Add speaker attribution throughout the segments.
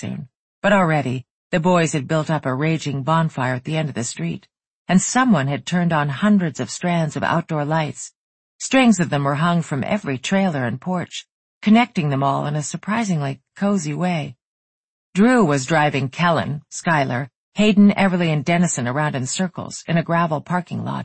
Speaker 1: soon, but already the boys had built up a raging bonfire at the end of the street, and someone had turned on hundreds of strands of outdoor lights. Strings of them were hung from every trailer and porch, connecting them all in a surprisingly cozy way. Drew was driving Kellen, Skylar, Hayden, Everly, and Dennison around in circles in a gravel parking lot.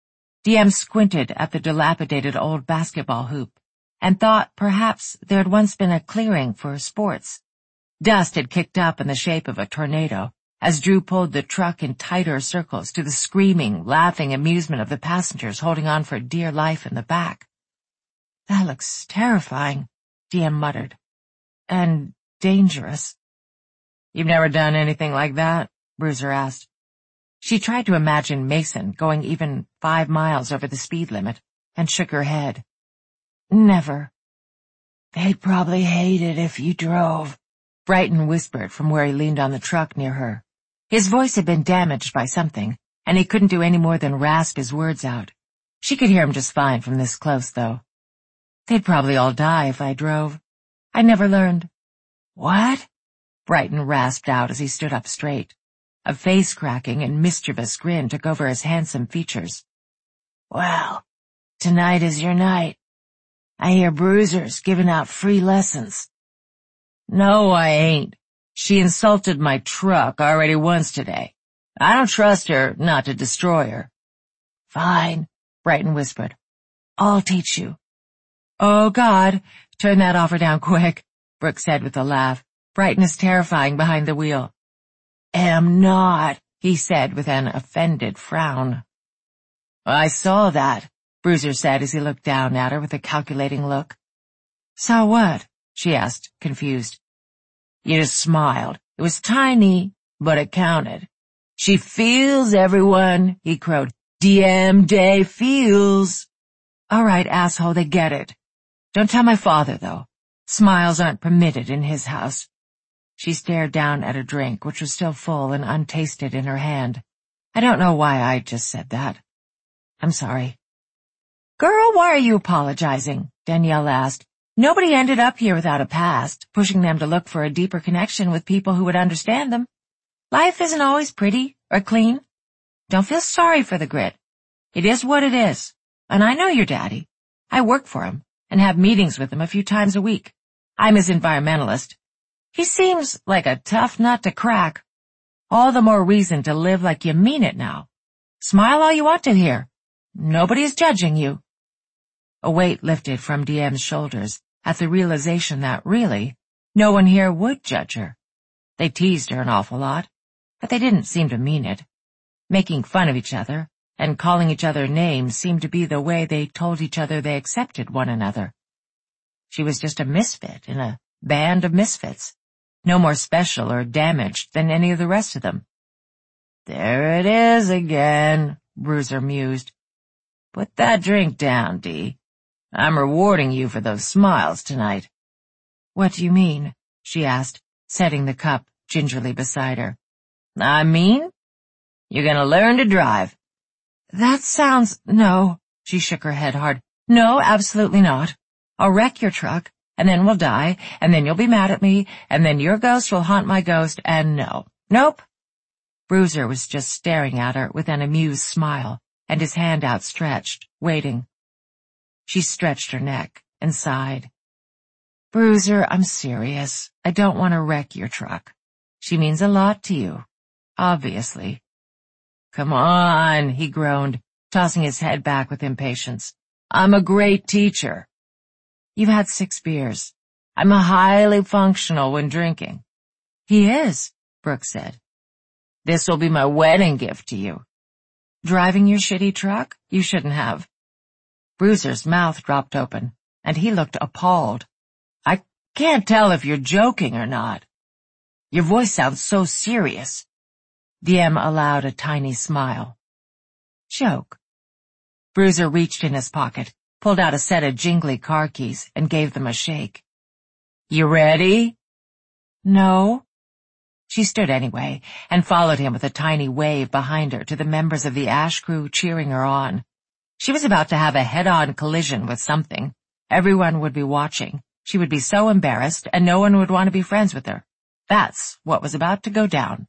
Speaker 1: DM squinted at the dilapidated old basketball hoop and thought perhaps there had once been a clearing for sports. Dust had kicked up in the shape of a tornado as Drew pulled the truck in tighter circles to the screaming, laughing amusement of the passengers holding on for dear life in the back. "That looks terrifying," DM muttered. "And dangerous." "You've never done anything like that?" Bruiser asked. She tried to imagine Mason going even 5 miles over the speed limit and shook her head. "Never." "They'd probably hate it if you drove," Brighton whispered from where he leaned on the truck near her. His voice had been damaged by something, and he couldn't do any more than rasp his words out. She could hear him just fine from this close, though. "They'd probably all die if I drove. I never learned." "What?" Brighton rasped out as he stood up straight. A face-cracking and mischievous grin took over his handsome features. "Well, tonight is your night. I hear Bruiser's giving out free lessons." "No, I ain't. She insulted my truck already once today. I don't trust her not to destroy her." "Fine," Brighton whispered. "I'll teach you." "Oh, God, turn that offer down quick," Brooke said with a laugh. "Brighton is terrifying behind the wheel." "Am not," he said with an offended frown. "I saw that," Bruiser said as he looked down at her with a calculating look. "Saw what?" she asked, confused. "You just smiled. It was tiny, but it counted." "She feels, everyone," he crowed. "DM Day feels." "All right, asshole, they get it. Don't tell my father, though. Smiles aren't permitted in his house." She stared down at her drink, which was still full and untasted in her hand. "I don't know why I just said that. I'm sorry." "Girl, why are you apologizing?" Danielle asked. "Nobody ended up here without a past, pushing them to look for a deeper connection with people who would understand them. Life isn't always pretty or clean. Don't feel sorry for the grit. It is what it is. And I know your daddy. I work for him and have meetings with him a few times a week. I'm his environmentalist. He seems like a tough nut to crack. All the more reason to live like you mean it now. Smile all you want to here. Nobody's judging you." A weight lifted from DM's shoulders at the realization that, really, no one here would judge her. They teased her an awful lot, but they didn't seem to mean it. Making fun of each other and calling each other names seemed to be the way they told each other they accepted one another. She was just a misfit in a band of misfits, no more special or damaged than any of the rest of them. "There it is again," Bruiser mused. "Put that drink down, Dee. I'm rewarding you for those smiles tonight." "What do you mean?" she asked, setting the cup gingerly beside her. "I mean, you're gonna learn to drive." "That sounds—" "No," she shook her head hard. "No, absolutely not. I'll wreck your truck, and then we'll die, and then you'll be mad at me, and then your ghost will haunt my ghost, and no. Nope." Bruiser was just staring at her with an amused smile, and his hand outstretched, waiting. She stretched her neck and sighed. "Bruiser, I'm serious. I don't want to wreck your truck. She means a lot to you, obviously." "Come on," he groaned, tossing his head back with impatience. "I'm a great teacher." "You've had 6 beers. I'm a highly functional when drinking." "He is," Brooke said. "This will be my wedding gift to you." "Driving your shitty truck? You shouldn't have." Bruiser's mouth dropped open, and he looked appalled. "I can't tell if you're joking or not. Your voice sounds so serious." DM allowed a tiny smile. "Joke." Bruiser reached in his pocket, pulled out a set of jingly car keys, and gave them a shake. "You ready?" "No." She stood anyway, and followed him with a tiny wave behind her to the members of the Ash crew cheering her on. She was about to have a head-on collision with something. Everyone would be watching. She would be so embarrassed, and no one would want to be friends with her. That's what was about to go down.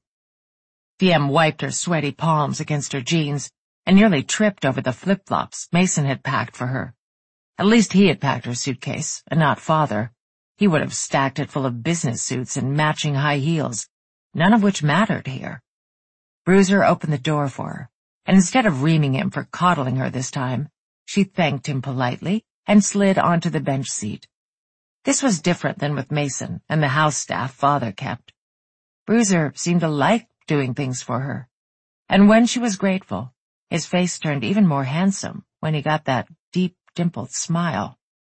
Speaker 1: DM wiped her sweaty palms against her jeans and nearly tripped over the flip-flops Mason had packed for her. At least he had packed her suitcase, and not Father. He would have stacked it full of business suits and matching high heels, none of which mattered here. Bruiser opened the door for her, and instead of reaming him for coddling her this time, she thanked him politely and slid onto the bench seat. This was different than with Mason and the house staff Father kept. Bruiser seemed to like doing things for her, and when she was grateful, his face turned even more handsome when he got that deep, dimpled smile.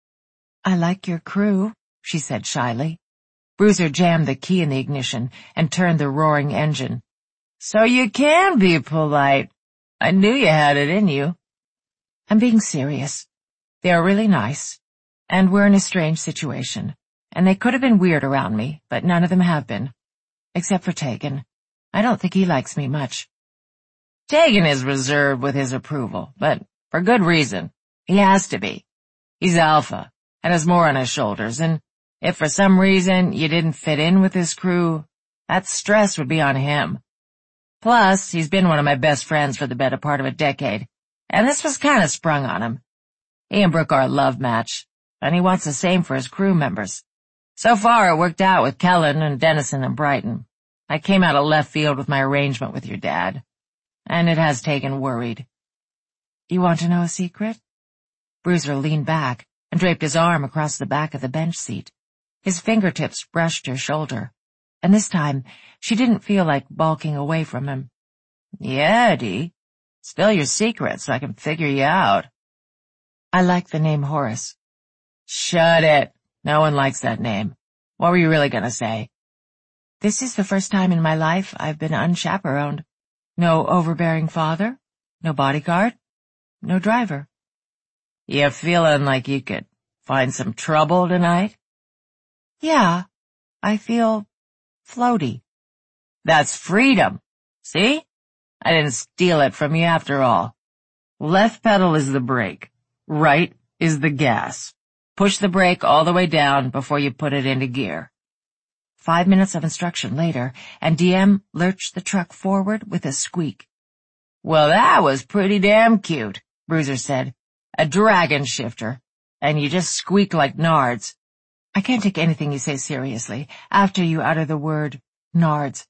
Speaker 1: "I like your crew," she said shyly. Bruiser jammed the key in the ignition and turned the roaring engine. "So you can be polite. I knew you had it in you." "I'm being serious. They are really nice, and we're in a strange situation, and they could have been weird around me, but none of them have been. Except for Tegan. I don't think he likes me much." "Tegan is reserved with his approval, but for good reason. He has to be. He's alpha, and has more on his shoulders, and if for some reason you didn't fit in with his crew, that stress would be on him. Plus, he's been one of my best friends for the better part of a decade, and this was kind of sprung on him. He and Brooke are a love match, and he wants the same for his crew members. So far it worked out with Kellen and Dennison and Brighton. I came out of left field with my arrangement with your dad, and it has Tegan worried." "You want to know a secret?" Bruiser leaned back and draped his arm across the back of the bench seat. His fingertips brushed her shoulder, and this time she didn't feel like balking away from him. "Yeah, Dee. Spill your secret so I can figure you out." "I like the name Horace." "Shut it. No one likes that name. What were you really gonna say?" "This is the first time in my life I've been unchaperoned. No overbearing father, no bodyguard, no driver." "You feeling like you could find some trouble tonight?" "Yeah, I feel floaty." "That's freedom. See? I didn't steal it from you after all. Left pedal is the brake. Right is the gas. Push the brake all the way down before you put it into gear." 5 minutes of instruction later, and DM lurched the truck forward with a squeak. "Well, that was pretty damn cute," Bruiser said. "A dragon shifter. And you just squeak like Nards." "I can't take anything you say seriously after you utter the word Nards."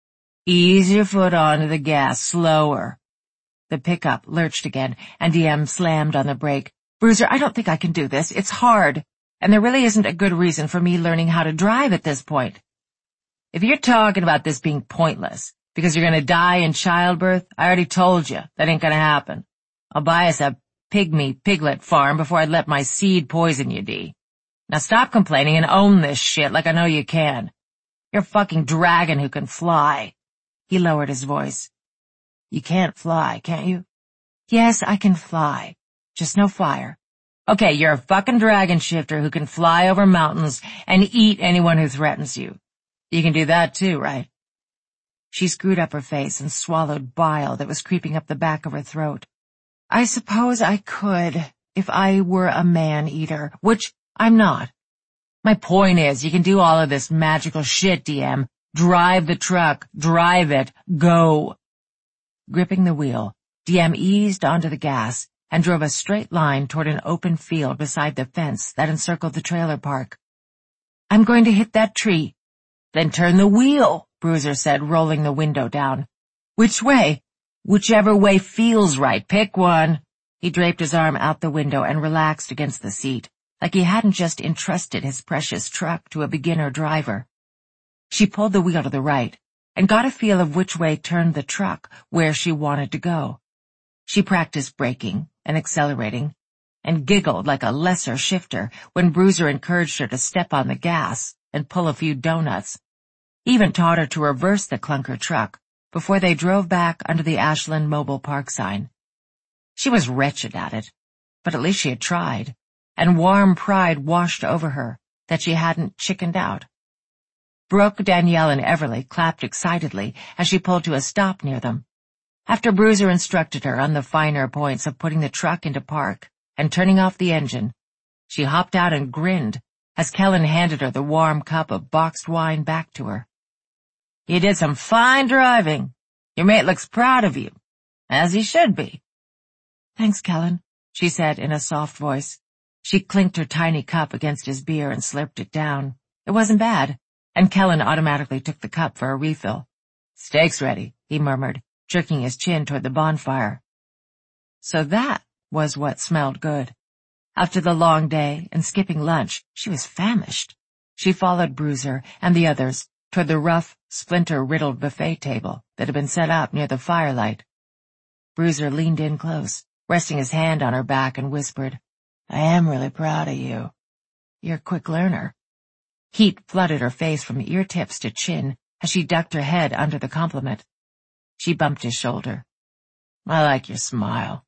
Speaker 1: "Ease your foot onto the gas slower." The pickup lurched again, and DM slammed on the brake. "Bruiser, I don't think I can do this. It's hard. And there really isn't a good reason for me learning how to drive at this point." "If you're talking about this being pointless because you're gonna die in childbirth, I already told you that ain't gonna happen. I'll buy us a pygmy-piglet farm before I'd let my seed poison you, Dee. Now stop complaining and own this shit like I know you can. You're a fucking dragon who can fly." He lowered his voice. "You can't fly, can't you?" "Yes, I can fly. Just no fire." "Okay, you're a fucking dragon shifter who can fly over mountains and eat anyone who threatens you. You can do that too, right?" She screwed up her face and swallowed bile that was creeping up the back of her throat. "I suppose I could, if I were a man-eater, which I'm not. My point is, you can do all of this magical shit, DM. Drive the truck, drive it, go." Gripping the wheel, DM eased onto the gas and drove a straight line toward an open field beside the fence that encircled the trailer park. "I'm going to hit that tree." "Then turn the wheel," Bruiser said, rolling the window down. "Which way?" "Whichever way feels right. Pick one." He draped his arm out the window and relaxed against the seat, like he hadn't just entrusted his precious truck to a beginner driver. She pulled the wheel to the right and got a feel of which way turned the truck where she wanted to go. She practiced braking and accelerating, and giggled like a lesser shifter when Bruiser encouraged her to step on the gas and pull a few donuts. He even taught her to reverse the clunker truck before they drove back under the Ashland Mobile Park sign. She was wretched at it, but at least she had tried, and warm pride washed over her that she hadn't chickened out. Brooke, Danielle, and Everly clapped excitedly as she pulled to a stop near them. After Bruiser instructed her on the finer points of putting the truck into park and turning off the engine, she hopped out and grinned as Kellen handed her the warm cup of boxed wine back to her. You did some fine driving. Your mate looks proud of you, as he should be."
Speaker 2: "Thanks, Kellen," she said in a soft voice. She clinked her tiny cup against his beer and slurped it down. It wasn't bad, and Kellen automatically took the cup for a refill.
Speaker 1: "Steak's ready," he murmured,
Speaker 2: jerking his chin toward the bonfire. So that was what smelled good. After the long day and skipping lunch, she was famished. She followed Bruiser and the others toward the rough, splinter-riddled buffet table that had been set up near the firelight. Bruiser leaned in close, resting his hand on her back, and whispered, "I am really proud of you. You're a quick learner." Heat flooded her face from ear tips to chin as she ducked her head under the compliment. She bumped his shoulder.
Speaker 1: "I like your smile.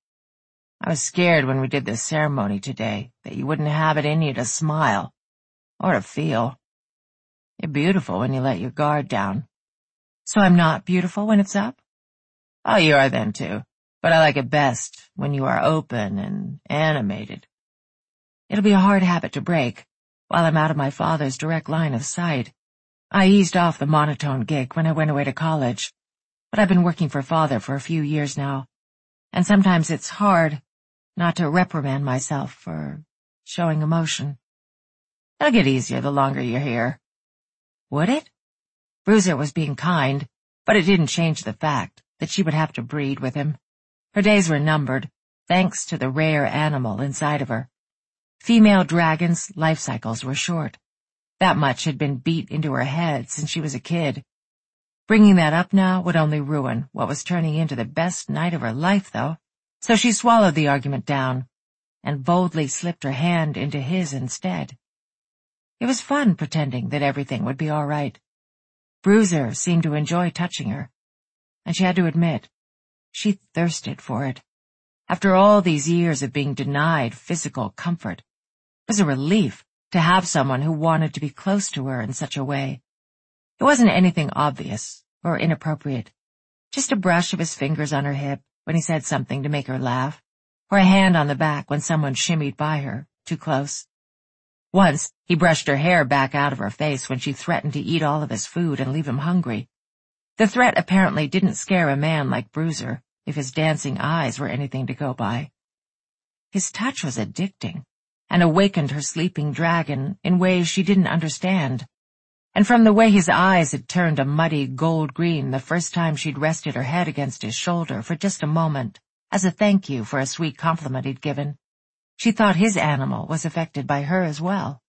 Speaker 1: I was scared when we did this ceremony today that you wouldn't have it in you to smile, or to feel. You're beautiful when you let your guard down."
Speaker 2: "So I'm not beautiful when it's up?"
Speaker 1: "Oh, you are then too, but I like it best when you are open and animated."
Speaker 2: "It'll be a hard habit to break, while I'm out of my father's direct line of sight. I eased off the monotone gig when I went away to college, but I've been working for Father for a few years now, and sometimes it's hard not to reprimand myself for showing emotion."
Speaker 1: "It'll get easier the longer you're here."
Speaker 2: "Would it?" Bruiser was being kind, but it didn't change the fact that she would have to breed with him. Her days were numbered, thanks to the rare animal inside of her. Female dragons' life cycles were short. That much had been beat into her head since she was a kid. Bringing that up now would only ruin what was turning into the best night of her life, though, so she swallowed the argument down and boldly slipped her hand into his instead. It was fun pretending that everything would be all right. Bruiser seemed to enjoy touching her, and she had to admit, she thirsted for it. After all these years of being denied physical comfort, it was a relief to have someone who wanted to be close to her in such a way. It wasn't anything obvious or inappropriate, just a brush of his fingers on her hip when he said something to make her laugh, or a hand on the back when someone shimmied by her, too close. Once, he brushed her hair back out of her face when she threatened to eat all of his food and leave him hungry. The threat apparently didn't scare a man like Bruiser, if his dancing eyes were anything to go by. His touch was addicting, and awakened her sleeping dragon in ways she didn't understand. And from the way his eyes had turned a muddy gold green the first time she'd rested her head against his shoulder for just a moment, as a thank you for a sweet compliment he'd given, she thought his animal was affected by her as well.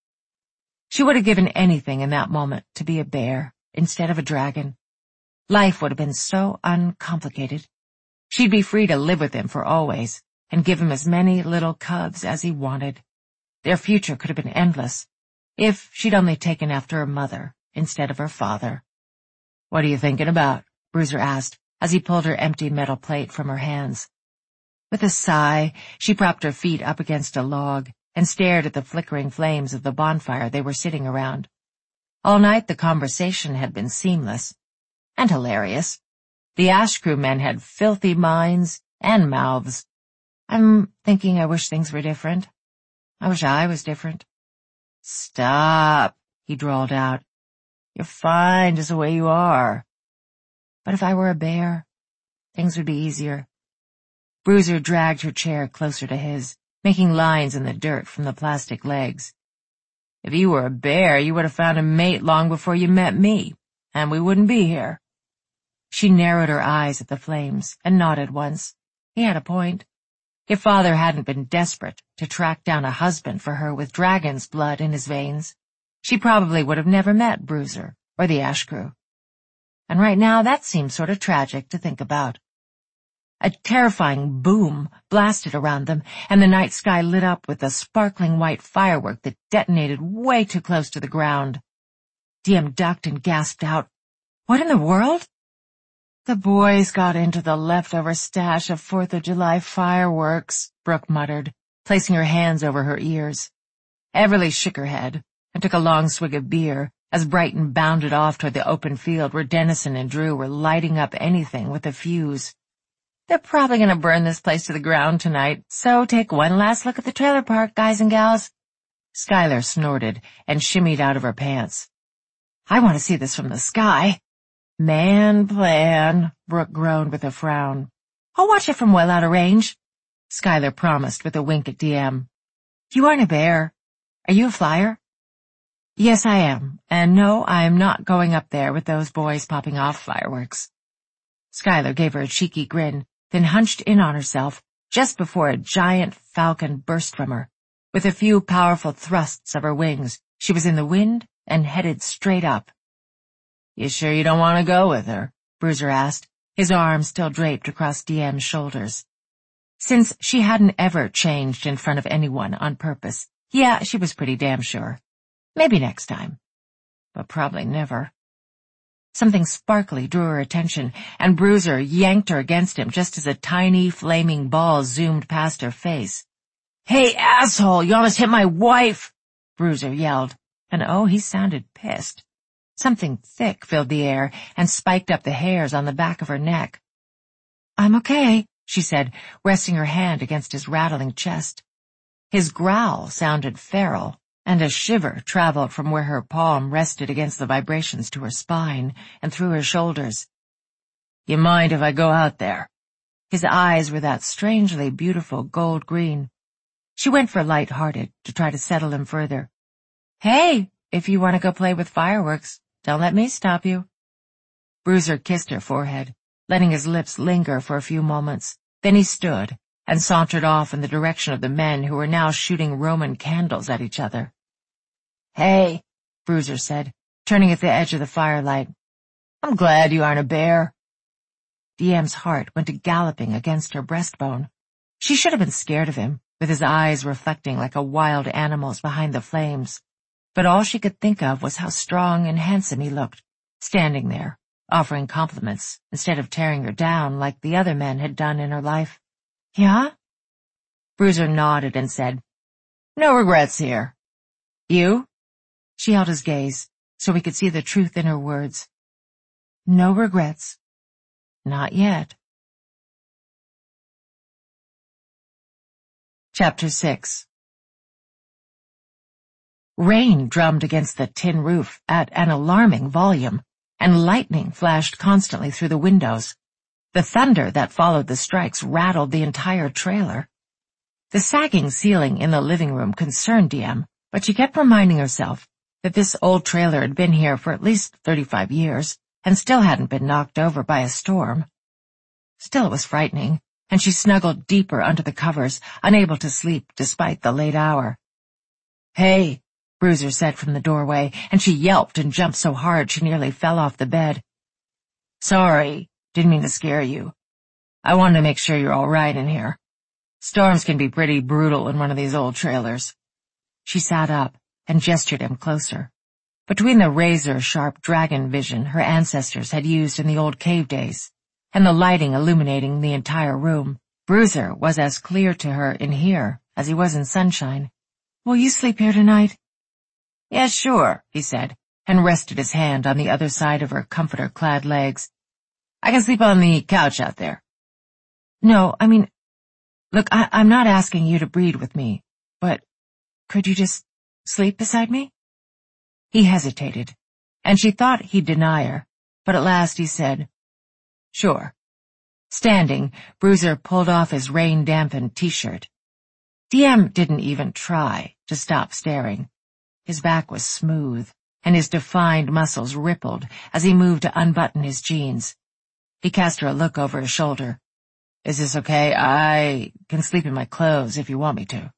Speaker 2: She would have given anything in that moment to be a bear instead of a dragon. Life would have been so uncomplicated. She'd be free to live with him for always and give him as many little cubs as he wanted. Their future could have been endless, if she'd only taken after her mother instead of her father.
Speaker 1: "What are you thinking about?"
Speaker 2: Bruiser asked, as he pulled her empty metal plate from her hands. With a sigh, she propped her feet up against a log and stared at the flickering flames of the bonfire they were sitting around. All night the conversation had been seamless and hilarious. The Ash Crew men had filthy minds and mouths. "I'm thinking I wish things were different. I wish I was different."
Speaker 1: "Stop," he drawled out. "You're fine just the way you are."
Speaker 2: "But if I were a bear, things would be easier." Bruiser dragged her chair closer to his, making lines in the dirt from the plastic legs.
Speaker 1: "If you were a bear, you would have found a mate long before you met me, and we wouldn't be here."
Speaker 2: She narrowed her eyes at the flames and nodded once. He had a point. If Father hadn't been desperate to track down a husband for her with dragon's blood in his veins, she probably would have never met Bruiser or the Ash Crew. And right now that seemed sort of tragic to think about. A terrifying boom blasted around them, and the night sky lit up with a sparkling white firework that detonated way too close to the ground. Diem ducked and gasped out, "What in the world?" "The boys got into the leftover stash of 4th of July fireworks," Brooke muttered, placing her hands over her ears. Everly shook her head and took a long swig of beer as Brighton bounded off toward the open field where Dennison and Drew were lighting up anything with a fuse. "They're probably going to burn this place to the ground tonight, so take one last look at the trailer park, guys and gals." Skylar snorted and shimmied out of her pants. "I want to see this from the sky."
Speaker 1: Man plan, Brooke groaned with a frown. I'll watch it from well out of range, Skylar promised with a wink at DM. You aren't a bear. Are you a flyer? Yes, I am, and no, I am not going up there with those boys popping off fireworks. Skylar gave her a cheeky grin, then hunched in on herself just before a giant falcon burst from her. With a few powerful thrusts of her wings, she was in the wind and headed straight up. You sure you don't want to go with her? Bruiser asked, his arm still draped across DM's shoulders. Since she hadn't ever changed in front of anyone on purpose, yeah, she was pretty damn sure. Maybe next time. But probably never. Something sparkly drew her attention, and Bruiser yanked her against him just as a tiny, flaming ball zoomed past her face. Hey, asshole, you almost hit my wife! Bruiser yelled, and oh, he sounded pissed. Something thick filled the air and spiked up the hairs on the back of her neck. I'm okay, she said, resting her hand against his rattling chest. His growl sounded feral, and a shiver traveled from where her palm rested against the vibrations to her spine and through her shoulders. You mind if I go out there? His eyes were that strangely beautiful gold green. She went for light-hearted to try to settle him further. Hey, if you want to go play with fireworks, don't let me stop you. Bruiser kissed her forehead, letting his lips linger for a few moments. Then he stood and sauntered off in the direction of the men who were now shooting Roman candles at each other. Hey, Bruiser said, turning at the edge of the firelight. I'm glad you aren't a bear. DM's heart went to galloping against her breastbone. She should have been scared of him, with his eyes reflecting like a wild animal's behind the flames. But all she could think of was how strong and handsome he looked, standing there, offering compliments instead of tearing her down like the other men had done in her life. Yeah? Bruiser nodded and said, No regrets here. You? She held his gaze so he could see the truth in her words. No regrets. Not yet. Chapter 6. Rain drummed against the tin roof at an alarming volume, and lightning flashed constantly through the windows. The thunder that followed the strikes rattled the entire trailer. The sagging ceiling in the living room concerned DM, but she kept reminding herself that this old trailer had been here for at least 35 years and still hadn't been knocked over by a storm. Still, it was frightening, and she snuggled deeper under the covers, unable to sleep despite the late hour. Hey, Bruiser said from the doorway, and she yelped and jumped so hard she nearly fell off the bed. Sorry, didn't mean to scare you. I wanted to make sure you're all right in here. Storms can be pretty brutal in one of these old trailers. She sat up and gestured him closer. Between the razor-sharp dragon vision her ancestors had used in the old cave days, and the lighting illuminating the entire room, Bruiser was as clear to her in here as he was in sunshine. Will you sleep here tonight? Yeah, sure, he said, and rested his hand on the other side of her comforter-clad legs. I can sleep on the couch out there. No, I mean, look, I'm not asking you to breed with me, but could you just sleep beside me? He hesitated, and she thought he'd deny her, but at last he said, Sure. Standing, Bruiser pulled off his rain-dampened t-shirt. DM didn't even try to stop staring. His back was smooth, and his defined muscles rippled as he moved to unbutton his jeans. He cast her a look over his shoulder. Is this okay? I can sleep in my clothes if you want me to.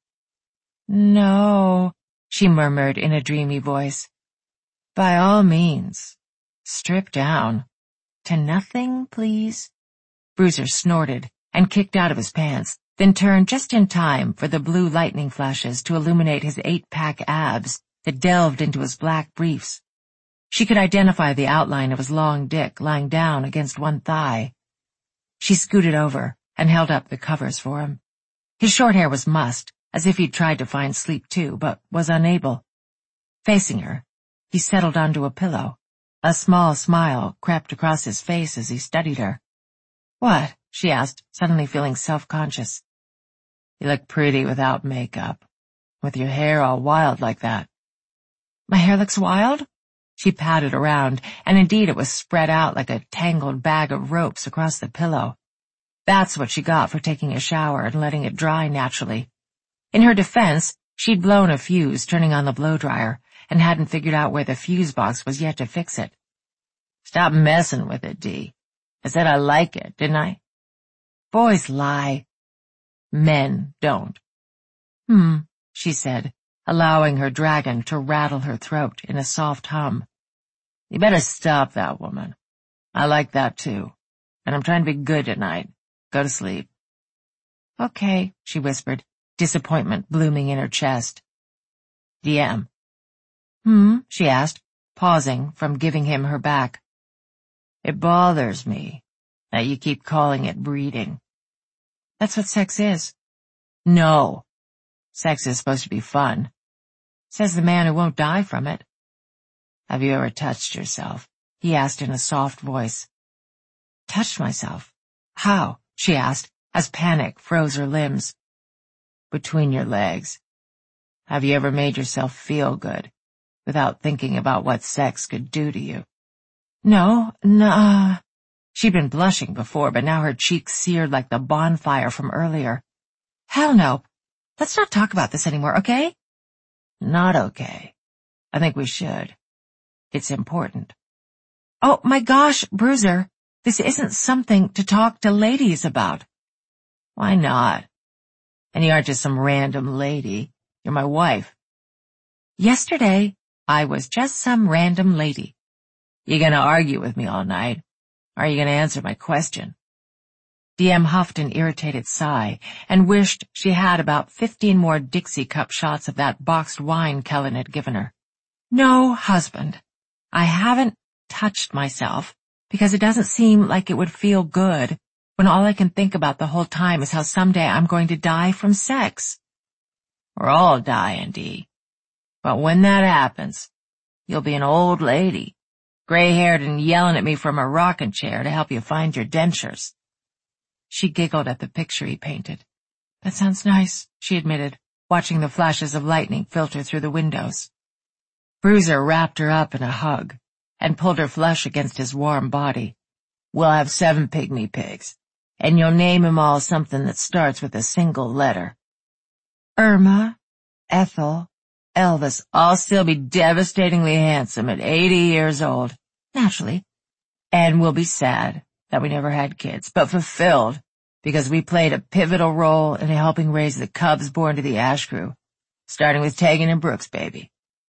Speaker 1: No, she murmured in a dreamy voice. By all means, strip down. To nothing, please. Bruiser snorted and kicked out of his pants, then turned just in time for the blue lightning flashes to illuminate his 8-pack abs that delved into his black briefs. She could identify the outline of his long dick lying down against one thigh. She scooted over and held up the covers for him. His short hair was mussed, as if he'd tried to find sleep too, but was unable. Facing her, he settled onto a pillow. A small smile crept across his face as he studied her. What? She asked, suddenly feeling self-conscious. You look pretty without makeup, with your hair all wild like that. My hair looks wild?
Speaker 2: She patted around, and indeed it was spread out like a tangled bag of ropes across the pillow. That's what she got for taking a shower and letting it dry naturally. In her defense, she'd blown a fuse turning on the blow-dryer, and hadn't figured out where the fuse box was yet to fix it. "Stop messing with it, Dee. I said I like it, didn't I?" "Boys lie. Men don't." She said, allowing her dragon to rattle her throat in a soft hum. "You better stop that, woman. I like that too. And I'm trying to be good tonight. Go to sleep." "Okay," she whispered, disappointment blooming in her chest. "DM." She asked, pausing from giving him her back. "It bothers me that you keep calling it breeding." "That's what sex is." "No. Sex is supposed to be fun." "Says the man who won't die from it." "Have you ever touched yourself?" he asked in a soft voice. "Touched myself? How?" she asked, as panic froze her limbs. "Between your legs. Have you ever made yourself feel good, without thinking about what sex could do to you?" No. She'd been blushing before, but now her cheeks seared like the bonfire from earlier. "Hell no. Let's not talk about this anymore, okay?" "Not okay. I think we should. It's important." "Oh my gosh, Bruiser, this isn't something to talk to ladies about." "Why not? And you aren't just some random lady. You're my wife." "Yesterday, I was just some random lady." "You gonna argue with me all night? Or are you gonna answer my question?" DM huffed an irritated sigh and wished she had about 15 more Dixie cup shots of that boxed wine Kellen had given her. "No, husband. I haven't touched myself because it doesn't seem like it would feel good when all I can think about the whole time is how someday I'm going to die from sex." "We're all dying, Dee. But when that happens, you'll be an old lady, gray-haired and yelling at me from a rocking chair to help you find your dentures." She giggled at the picture he painted. "That sounds nice," she admitted, watching the flashes of lightning filter through the windows. Bruiser wrapped her up in a hug and pulled her flush against his warm body. "We'll have 7 pygmy pigs, and you'll name 'em all something that starts with a single letter. Irma, Ethel, Elvis. I'll still be devastatingly handsome at 80 years old, naturally, and we'll be sad that we never had kids, but fulfilled because we played a pivotal role in helping raise the cubs born to the Ash crew, starting with Tegan and Brooks, baby."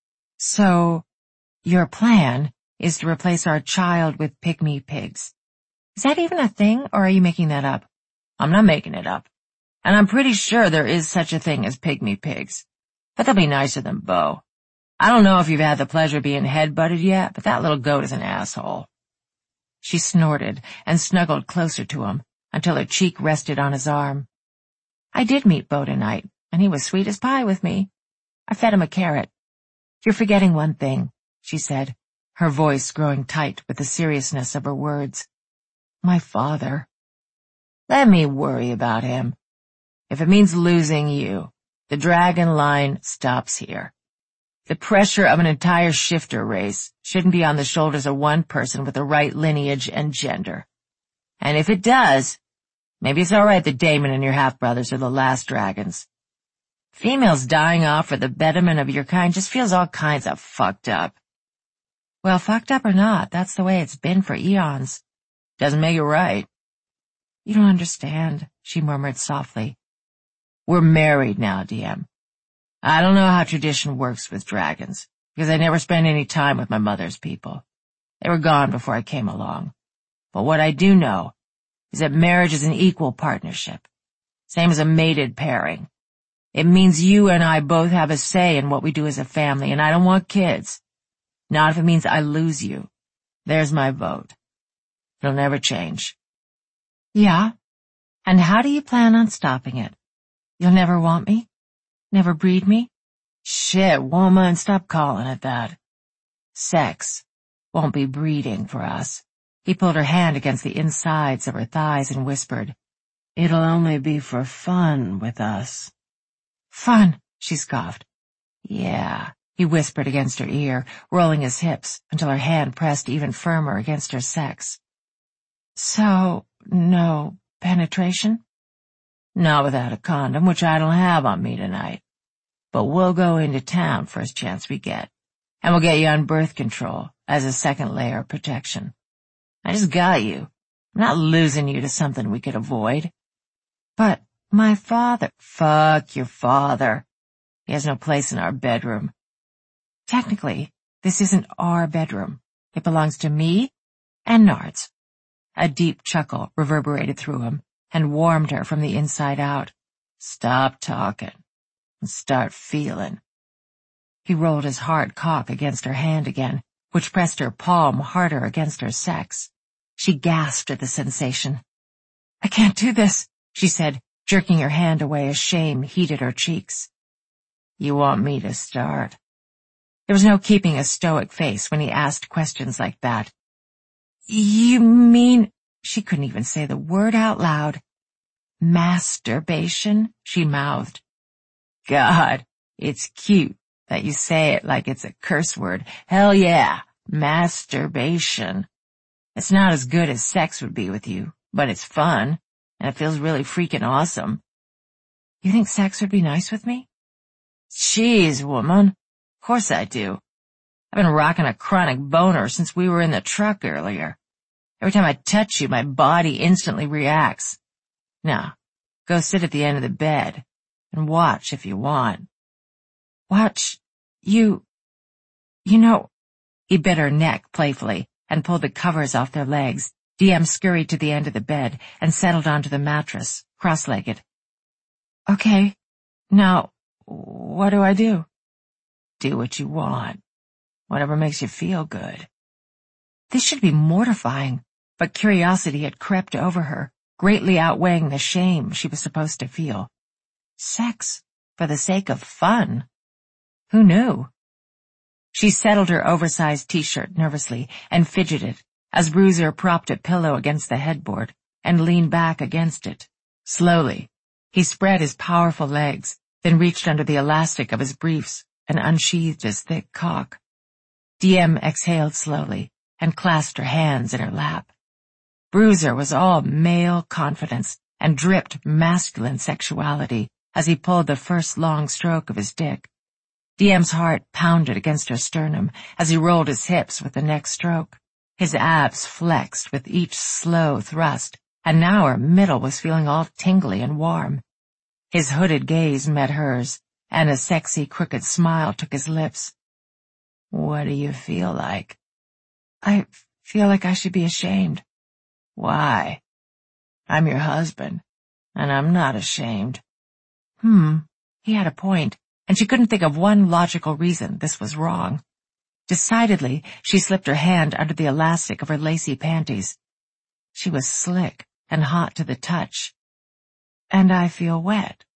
Speaker 2: "So, your plan is to replace our child with pygmy pigs. Is that even a thing, or are you making that up?" "I'm not making it up. And I'm pretty sure there is such a thing as pygmy pigs. But they'll be nicer than Bo. I don't know if you've had the pleasure of being head-butted yet, but that little goat is an asshole." She snorted and snuggled closer to him until her cheek rested on his arm. "I did meet Bo tonight, and he was sweet as pie with me. I fed him a carrot." "You're forgetting one thing," she said, her voice growing tight with the seriousness of her words. "My father." "Let me worry about him. If it means losing you, the dragon line stops here. The pressure of an entire shifter race shouldn't be on the shoulders of one person with the right lineage and gender. And if it does, maybe it's all right that Damon and your half-brothers are the last dragons. Females dying off for the betterment of your kind just feels all kinds of fucked up." "Well, fucked up or not, that's the way it's been for eons." "Doesn't make it right." "You don't understand," she murmured softly. "We're married now, DM. I don't know how tradition works with dragons, because I never spent any time with my mother's people. They were gone before I came along. But what I do know is that marriage is an equal partnership, same as a mated pairing. It means you and I both have a say in what we do as a family, and I don't want kids. Not if it means I lose you. There's my vote. It'll never change." "Yeah? And how do you plan on stopping it? You'll never want me? Never breed me?" "Shit, woman, stop calling it that. Sex won't be breeding for us." He pulled her hand against the insides of her thighs and whispered, "It'll only be for fun with us." "Fun," she scoffed. "Yeah, He whispered against her ear, rolling his hips until her hand pressed even firmer against her sex. So, no penetration? Not without a condom, which I don't have on me tonight. But we'll go into town first chance we get, and we'll get you on birth control as a second layer of protection. I just got you. I'm not losing you to something we could avoid. But my father— Fuck your father. He has no place in our bedroom. Technically, this isn't our bedroom. It belongs to me and Nard's. A deep chuckle reverberated through him and warmed her from the inside out. Stop talking and start feeling. He rolled his hard cock against her hand again, which pressed her palm harder against her sex. She gasped at the sensation. I can't do this, she said, jerking her hand away as shame heated her cheeks. You want me to start? There was no keeping a stoic face when he asked questions like that. You mean— She couldn't even say the word out loud. Masturbation, she mouthed. God, it's cute that you say it like it's a curse word. Hell yeah, masturbation. It's not as good as sex would be with you, but it's fun, and it feels really freaking awesome. You think sex would be nice with me? Jeez, woman. Of course I do. I've been rocking a chronic boner since we were in the truck earlier. Every time I touch you, my body instantly reacts. Now, go sit at the end of the bed and watch if you want. Watch? You know— He bit her neck playfully and pulled the covers off their legs. DM scurried to the end of the bed and settled onto the mattress, cross-legged. Okay, now, what do I do? Do what you want. Whatever makes you feel good. This should be mortifying, but curiosity had crept over her, greatly outweighing the shame she was supposed to feel. Sex, for the sake of fun. Who knew? She settled her oversized t-shirt nervously and fidgeted as Bruiser propped a pillow against the headboard and leaned back against it. Slowly, he spread his powerful legs, then reached under the elastic of his briefs and unsheathed his thick cock. DM exhaled slowly and clasped her hands in her lap. Bruiser was all male confidence and dripped masculine sexuality as he pulled the first long stroke of his dick. DM's heart pounded against her sternum as he rolled his hips with the next stroke. His abs flexed with each slow thrust, and now her middle was feeling all tingly and warm. His hooded gaze met hers, and a sexy, crooked smile took his lips. What do you feel like? I feel like I should be ashamed. Why? I'm your husband, and I'm not ashamed. He had a point, and she couldn't think of one logical reason this was wrong. Decidedly, she slipped her hand under the elastic of her lacy panties. She was slick and hot to the touch. And I feel wet.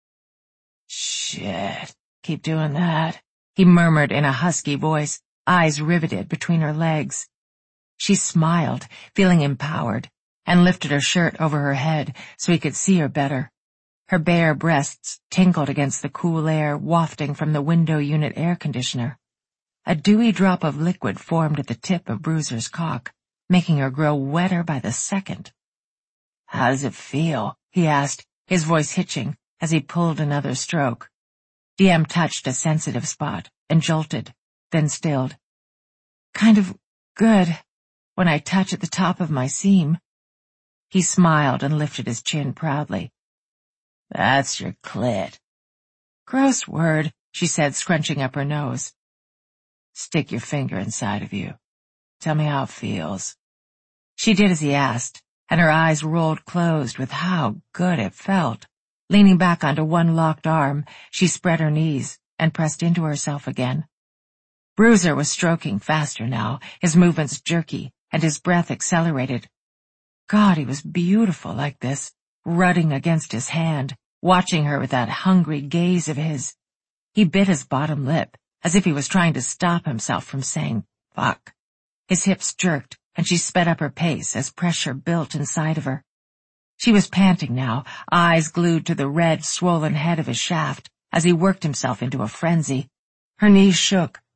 Speaker 2: Shit, keep doing that, he murmured in a husky voice, eyes riveted between her legs. She smiled, feeling empowered, and lifted her shirt over her head so he could see her better. Her bare breasts tingled against the cool air wafting from the window unit air conditioner. A dewy drop of liquid formed at the tip of Bruiser's cock, making her grow wetter by the second. How does it feel? He asked, his voice hitching as he pulled another stroke. DM touched a sensitive spot and jolted, then stilled. Kind of good when I touch at the top of my seam. He smiled and lifted his chin proudly. That's your clit. Gross word, she said, scrunching up her nose. Stick your finger inside of you. Tell me how it feels. She did as he asked, and her eyes rolled closed with how good it felt. Leaning back onto one locked arm, she spread her knees and pressed into herself again. Bruiser was stroking faster now, his movements jerky, and his breath accelerated. God, he was beautiful like this, rutting against his hand, watching her with that hungry gaze of his. He bit his bottom lip, as if he was trying to stop himself from saying, fuck. His hips jerked, and she sped up her pace as pressure built inside of her. She was panting now, eyes glued to the red, swollen head of his shaft, as he worked himself into a frenzy. Her knees shook,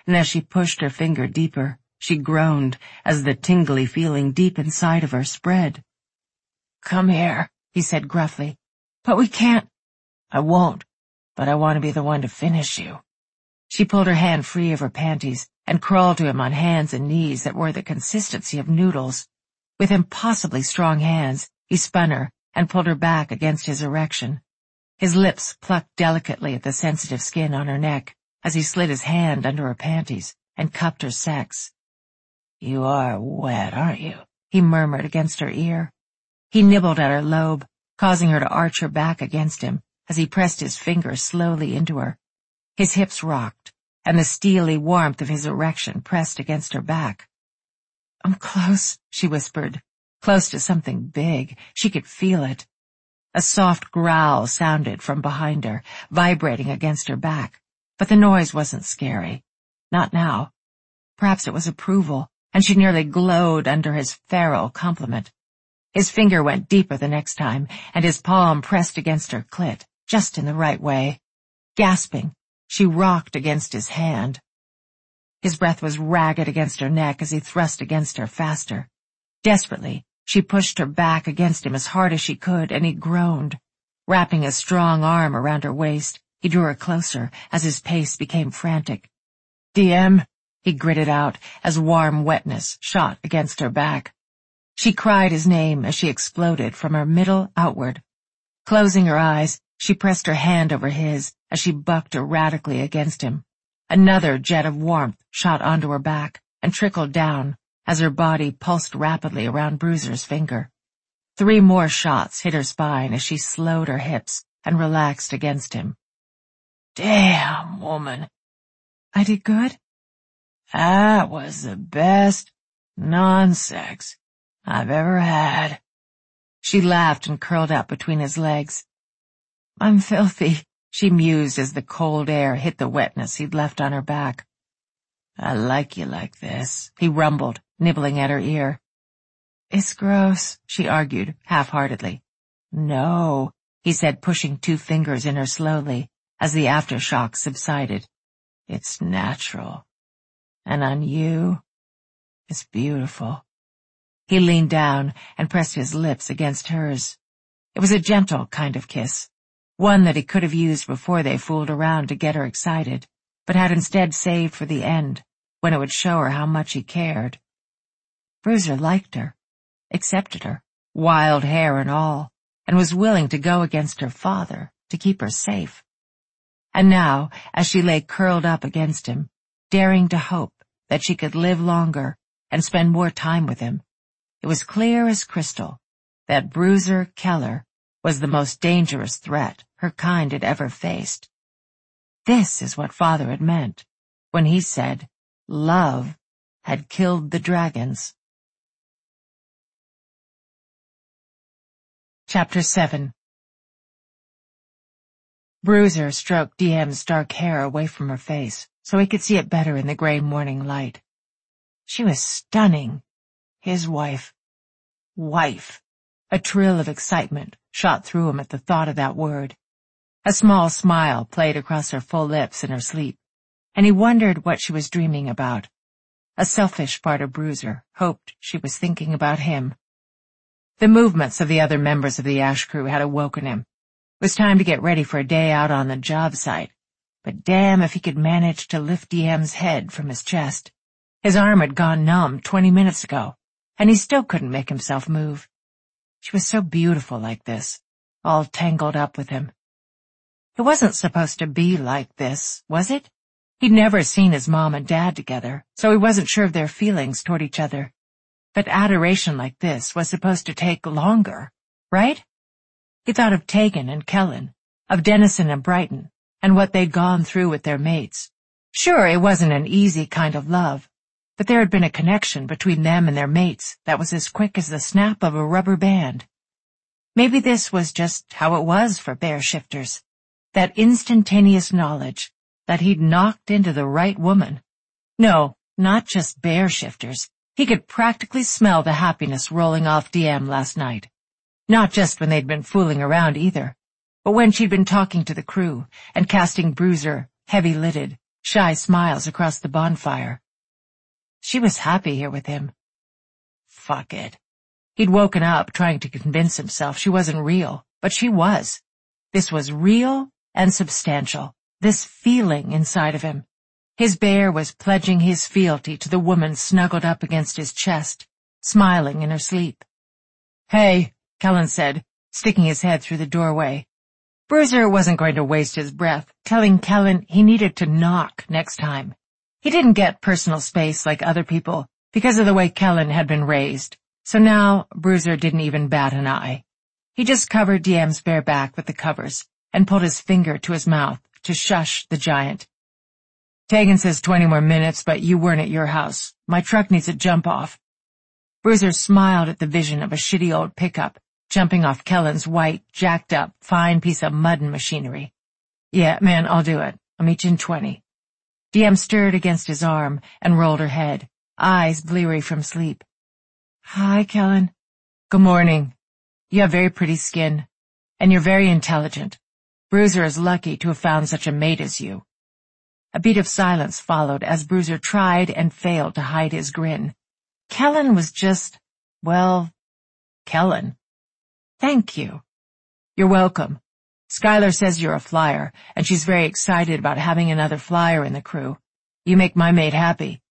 Speaker 2: and as she pushed her finger deeper, she groaned as the tingly feeling deep inside of her spread. "Come here," he said gruffly. "But we can't." "I won't, but I want to be the one to finish you." She pulled her hand free of her panties and crawled to him on hands and knees that were the consistency of noodles. With impossibly strong hands, he spun her and pulled her back against his erection. His lips plucked delicately at the sensitive skin on her neck as he slid his hand under her panties and cupped her sex. "You are wet, aren't you?" he murmured against her ear. He nibbled at her lobe, causing her to arch her back against him as he pressed his fingers slowly into her. His hips rocked, and the steely warmth of his erection pressed against her back. "I'm close," she whispered. Close to something big. She could feel it. A soft growl sounded from behind her, vibrating against her back. But the noise wasn't scary. Not now. Perhaps it was approval, and she nearly glowed under his feral compliment. His finger went deeper the next time, and his palm pressed against her clit, just in the right way. Gasping, she rocked against his hand. His breath was ragged against her neck as he thrust against her faster. Desperately, she pushed her back against him as hard as she could, and he groaned. Wrapping a strong arm around her waist, he drew her closer as his pace became frantic. "DM," he gritted out as warm wetness shot against her back. She cried his name as she exploded from her middle outward. Closing her eyes, she pressed her hand over his as she bucked erratically against him. Another jet of warmth shot onto her back and trickled down as her body pulsed rapidly around Bruiser's finger. 3 more shots hit her spine as she slowed her hips and relaxed against him. "Damn, woman." "I did good?" "That was the best non-sex I've ever had." She laughed and curled up between his legs. "I'm filthy," she mused as the cold air hit the wetness he'd left on her back. "I like you like this," he rumbled, nibbling at her ear. "It's gross," she argued, half-heartedly. "No," he said, pushing 2 fingers in her slowly as the aftershock subsided. "It's natural. And on you, it's beautiful." He leaned down and pressed his lips against hers. It was a gentle kind of kiss, one that he could have used before they fooled around to get her excited, but had instead saved for the end, when it would show her how much he cared. Bruiser liked her, accepted her, wild hair and all, and was willing to go against her father to keep her safe. And now, as she lay curled up against him, daring to hope that she could live longer and spend more time with him, it was clear as crystal that Bruiser Keller was the most dangerous threat her kind had ever faced. This is what Father had meant when he said love had killed the dragons. Chapter 7. Bruiser stroked DM's dark hair away from her face so he could see it better in the gray morning light. She was stunning. His wife. Wife. A trill of excitement shot through him at the thought of that word. A small smile played across her full lips in her sleep, and he wondered what she was dreaming about. A selfish part of Bruiser hoped she was thinking about him. The movements of the other members of the Ash crew had awoken him. It was time to get ready for a day out on the job site, but damn if he could manage to lift DM's head from his chest. His arm had gone numb 20 minutes ago, and he still couldn't make himself move. She was so beautiful like this, all tangled up with him. It wasn't supposed to be like this, was it? He'd never seen his mom and dad together, so he wasn't sure of their feelings toward each other. But adoration like this was supposed to take longer, right? He thought of Tegan and Kellen, of Dennison and Brighton, and what they'd gone through with their mates. Sure, it wasn't an easy kind of love, but there had been a connection between them and their mates that was as quick as the snap of a rubber band. Maybe this was just how it was for bear shifters, that instantaneous knowledge that he'd knocked into the right woman. No, not just bear shifters. He could practically smell the happiness rolling off DM last night. Not just when they'd been fooling around either, but when she'd been talking to the crew and casting Bruiser heavy-lidded shy smiles across the bonfire. She was happy here with him. Fuck it. He'd woken up trying to convince himself she wasn't real, but she was. This was real and substantial, this feeling inside of him. His bear was pledging his fealty to the woman snuggled up against his chest, smiling in her sleep. "Hey," Kellen said, sticking his head through the doorway. Bruiser wasn't going to waste his breath, telling Kellen he needed to knock next time. He didn't get personal space like other people because of the way Kellen had been raised, so now Bruiser didn't even bat an eye. He just covered Diem's bare back with the covers and pulled his finger to his mouth to shush the giant. "Tegan says 20 more minutes, but you weren't at your house. My truck needs a jump off." Bruiser smiled at the vision of a shitty old pickup jumping off Kellen's white, jacked-up, fine piece of muddin' machinery. "Yeah, man, I'll do it. I'll meet you in 20. Diem stirred against his arm and rolled her head, eyes bleary from sleep. "Hi, Kellen." "Good morning. You have very pretty skin, and you're very intelligent. Bruiser is lucky to have found such a mate as you." A beat of silence followed as Bruiser tried and failed to hide his grin. Kellen was just, well, Kellen. "Thank you." "You're welcome. Skylar says you're a flyer, and she's very excited about having another flyer in the crew. You make my mate happy."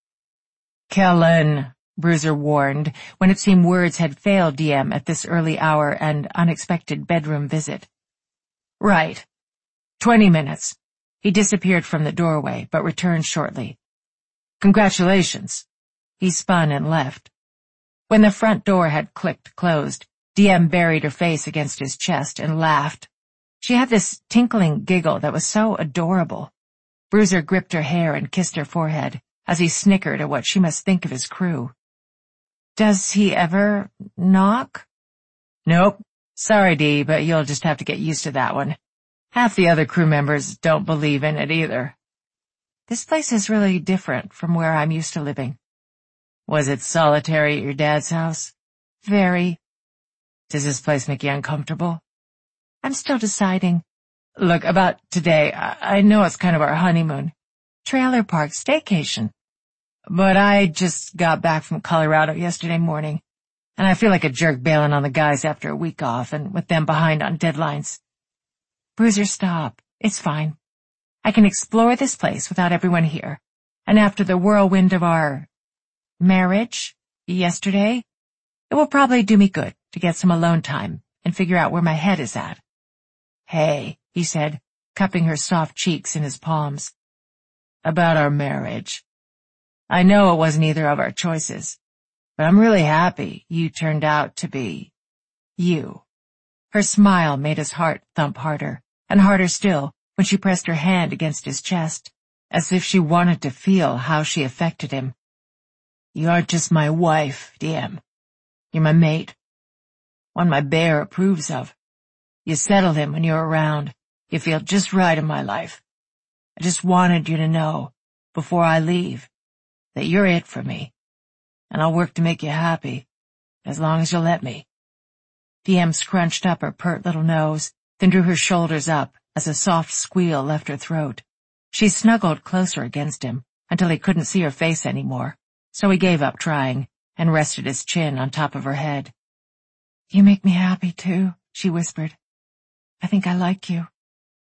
Speaker 2: "Kellen," Bruiser warned, when it seemed words had failed Diem at this early hour and unexpected bedroom visit. "Right. 20 minutes. He disappeared from the doorway, but returned shortly. "Congratulations." He spun and left. When the front door had clicked closed, Diem buried her face against his chest and laughed. She had this tinkling giggle that was so adorable. Bruiser gripped her hair and kissed her forehead as he snickered at what she must think of his crew. "Does he ever knock?" "Nope. Sorry, Dee, but you'll just have to get used to that one. Half the other crew members don't believe in it either." "This place is really different from where I'm used to living." "Was it solitary at your dad's house?" "Very." "Does this place make you uncomfortable?" "I'm still deciding." "Look, about today, I know it's kind of our honeymoon. Trailer park staycation. But I just got back from Colorado yesterday morning, and I feel like a jerk bailing on the guys after a week off and with them behind on deadlines." "Bruiser, stop. It's fine. I can explore this place without everyone here, and after the whirlwind of our marriage yesterday, it will probably do me good to get some alone time and figure out where my head is at." "Hey," he said, cupping her soft cheeks in his palms. "About our marriage. I know it wasn't either of our choices, but I'm really happy you turned out to be you." Her smile made his heart thump harder, and harder still when she pressed her hand against his chest, as if she wanted to feel how she affected him. "You aren't just my wife, Diem. You're my mate. One my bear approves of. You settle him when you're around. You feel just right in my life. I just wanted you to know, before I leave, that you're it for me, and I'll work to make you happy, as long as you'll let me." Diem scrunched up her pert little nose, then drew her shoulders up as a soft squeal left her throat. She snuggled closer against him until he couldn't see her face anymore, so he gave up trying and rested his chin on top of her head. "You make me happy, too," she whispered. "I think I like you."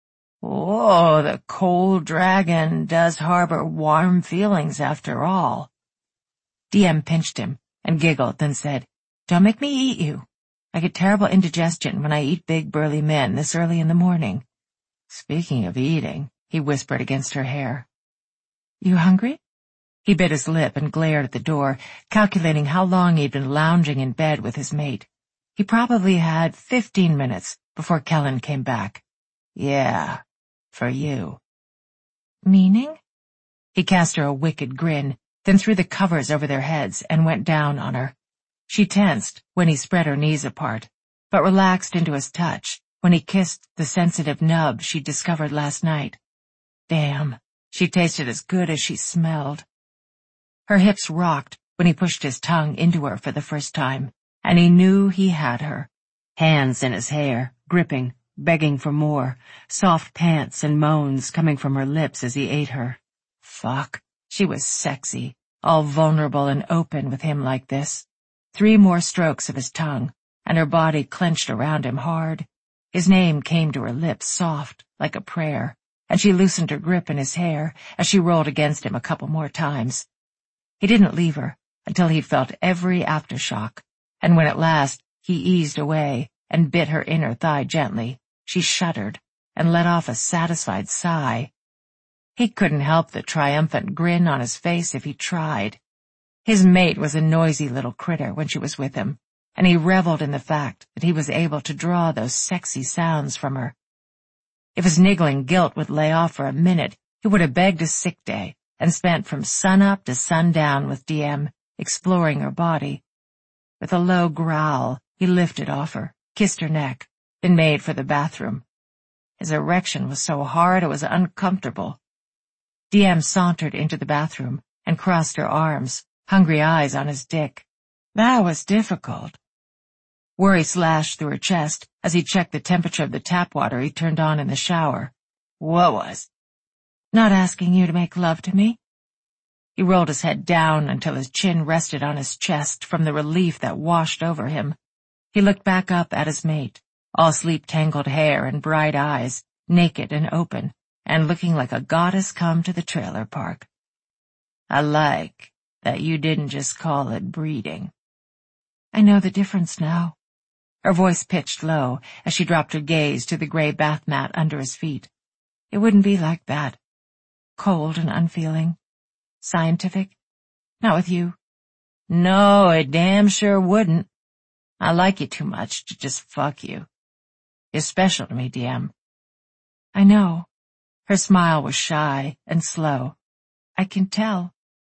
Speaker 2: "Oh, the cold dragon does harbor warm feelings after all." Diem pinched him and giggled, then said, "Don't make me eat you. I get terrible indigestion when I eat big burly men this early in the morning." "Speaking of eating," he whispered against her hair. "You hungry?" He bit his lip and glared at the door, calculating how long he'd been lounging in bed with his mate. He probably had 15 minutes before Kellen came back. "Yeah, for you." "Meaning?" He cast her a wicked grin, then threw the covers over their heads and went down on her. She tensed when he spread her knees apart, but relaxed into his touch when he kissed the sensitive nub she'd discovered last night. Damn, she tasted as good as she smelled. Her hips rocked when he pushed his tongue into her for the first time, and he knew he had her. Hands in his hair, gripping, begging for more, soft pants and moans coming from her lips as he ate her. Fuck, she was sexy, all vulnerable and open with him like this. 3 more strokes of his tongue, and her body clenched around him hard. His name came to her lips soft, like a prayer, and she loosened her grip in his hair as she rolled against him a couple more times. He didn't leave her until he'd felt every aftershock, and when at last he eased away and bit her inner thigh gently, she shuddered and let off a satisfied sigh. He couldn't help the triumphant grin on his face if he tried. His mate was a noisy little critter when she was with him, and he reveled in the fact that he was able to draw those sexy sounds from her. If his niggling guilt would lay off for a minute, he would have begged a sick day and spent from sunup to sundown with DM, exploring her body. With a low growl, he lifted off her, kissed her neck, then made for the bathroom. His erection was so hard it was uncomfortable. DM sauntered into the bathroom and crossed her arms, hungry eyes on his dick. That was difficult. Worry slashed through her chest as he checked the temperature of the tap water he turned on in the shower. What was? Not asking you to make love to me. He rolled his head down until his chin rested on his chest from the relief that washed over him. He looked back up at his mate, all sleep-tangled hair and bright eyes, naked and open, and looking like a goddess come to the trailer park. I like that you didn't just call it breeding. I know the difference now. Her voice pitched low as she dropped her gaze to the gray bath mat under his feet. It wouldn't be like that. Cold and unfeeling. Scientific. Not with you. No, it damn sure wouldn't. I like you too much to just fuck you. You're special to me, DM. I know. Her smile was shy and slow. I can tell.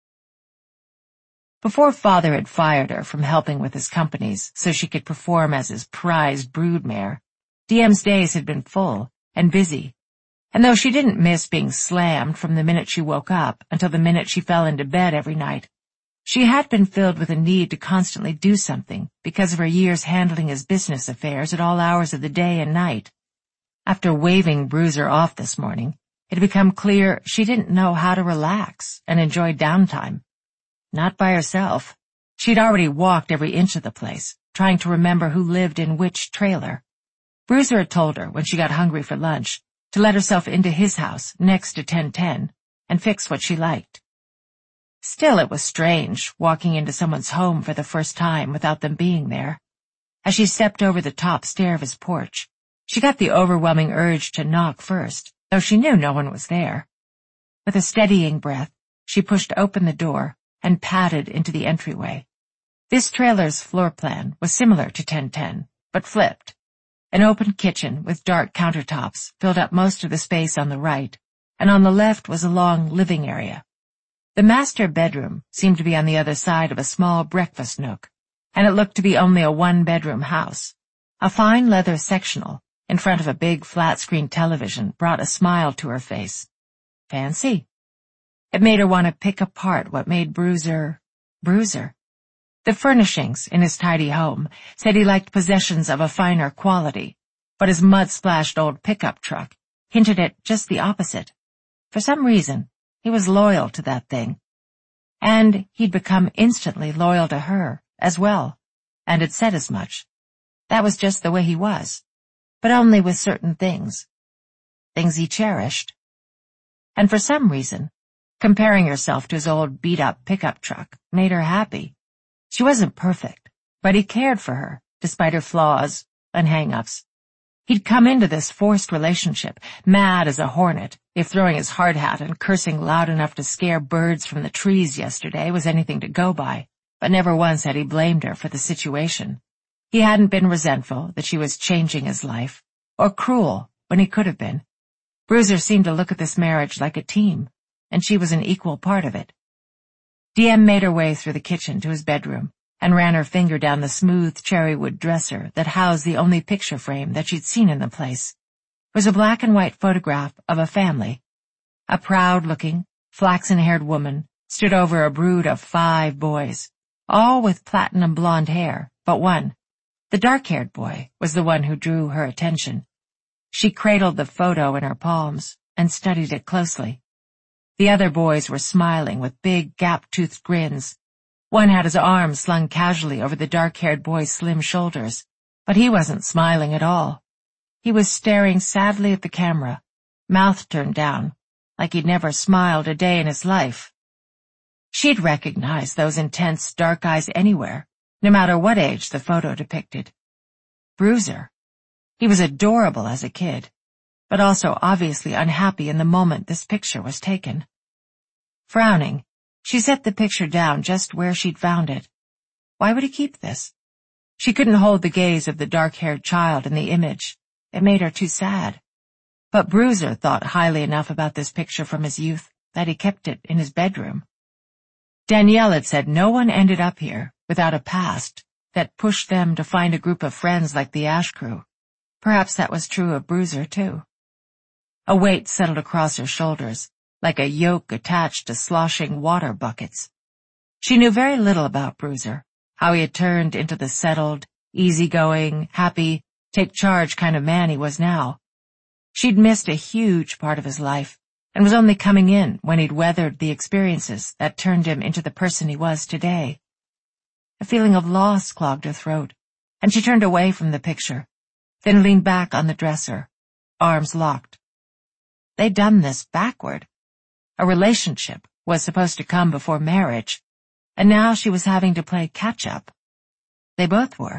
Speaker 2: Before Father had fired her from helping with his companies so she could perform as his prized broodmare, DM's days had been full and busy, and though she didn't miss being slammed from the minute she woke up until the minute she fell into bed every night, she had been filled with a need to constantly do something because of her years handling his business affairs at all hours of the day and night. After waving Bruiser off this morning, it had become clear she didn't know how to relax and enjoy downtime. Not by herself. She'd already walked every inch of the place, trying to remember who lived in which trailer. Bruiser had told her when she got hungry for lunch to let herself into his house next to 1010 and fix what she liked. Still, it was strange walking into someone's home for the first time without them being there. As she stepped over the top stair of his porch, she got the overwhelming urge to knock first, though she knew no one was there. With a steadying breath, she pushed open the door and padded into the entryway. This trailer's floor plan was similar to 1010, but flipped. An open kitchen with dark countertops filled up most of the space on the right, and on the left was a long living area. The master bedroom seemed to be on the other side of a small breakfast nook, and it looked to be only a one-bedroom house. A fine leather sectional in front of a big flat-screen television brought a smile to her face. Fancy. It made her want to pick apart what made Bruiser, Bruiser. The furnishings in his tidy home said he liked possessions of a finer quality, but his mud-splashed old pickup truck hinted at just the opposite. For some reason, he was loyal to that thing. And he'd become instantly loyal to her as well, and had said as much. That was just the way he was, but only with certain things. Things he cherished. And for some reason, comparing herself to his old beat-up pickup truck made her happy. She wasn't perfect, but he cared for her, despite her flaws and hang-ups. He'd come into this forced relationship, mad as a hornet, if throwing his hard hat and cursing loud enough to scare birds from the trees yesterday was anything to go by, but never once had he blamed her for the situation. He hadn't been resentful that she was changing his life, or cruel when he could have been. Bruiser seemed to look at this marriage like a team, and she was an equal part of it. DM made her way through the kitchen to his bedroom and ran her finger down the smooth cherrywood dresser that housed the only picture frame that she'd seen in the place. It was a black-and-white photograph of a family. A proud-looking, flaxen-haired woman stood over a brood of 5 boys, all with platinum blonde hair, but one. The dark-haired boy was the one who drew her attention. She cradled the photo in her palms and studied it closely. The other boys were smiling with big, gap-toothed grins. One had his arm slung casually over the dark-haired boy's slim shoulders, but he wasn't smiling at all. He was staring sadly at the camera, mouth turned down, like he'd never smiled a day in his life. She'd recognize those intense, dark eyes anywhere, no matter what age the photo depicted. Bruiser. He was adorable as a kid, but also obviously unhappy in the moment this picture was taken. Frowning, she set the picture down just where she'd found it. Why would he keep this? She couldn't hold the gaze of the dark-haired child in the image. It made her too sad. But Bruiser thought highly enough about this picture from his youth that he kept it in his bedroom. Danielle had said no one ended up here without a past that pushed them to find a group of friends like the Ash Crew. Perhaps that was true of Bruiser, too. A weight settled across her shoulders, like a yoke attached to sloshing water buckets. She knew very little about Bruiser, how he had turned into the settled, easygoing, happy, take-charge kind of man he was now. She'd missed a huge part of his life, and was only coming in when he'd weathered the experiences that turned him into the person he was today. A feeling of loss clogged her throat, and she turned away from the picture, then leaned back on the dresser, arms locked. They'd done this backward. A relationship was supposed to come before marriage, and now she was having to play catch-up. They both were.